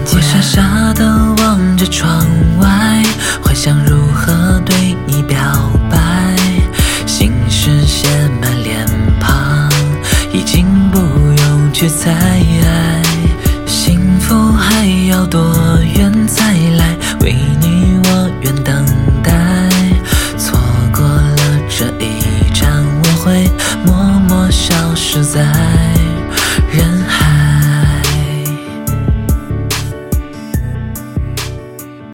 我傻傻地望着窗外，幻想如何对你表白。心事写满脸庞，已经不用去猜。幸福还要多远才来？为你我愿等待。错过了这一站，我会默默消失在